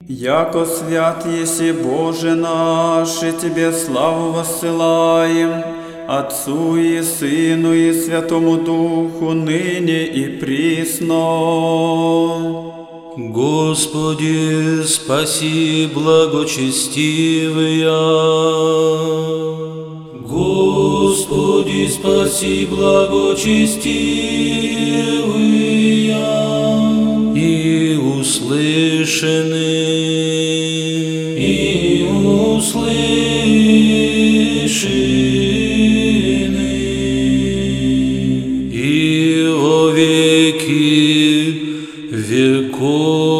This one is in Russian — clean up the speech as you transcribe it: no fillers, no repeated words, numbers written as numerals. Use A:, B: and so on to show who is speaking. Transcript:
A: Яко свят еси Боже наш, и Тебе славу воссылаем, Отцу и Сыну и Святому Духу, ныне и присно.
B: Господи, спаси благочестивые. Господи, спаси благочестивые и услышаны, и во веки веков.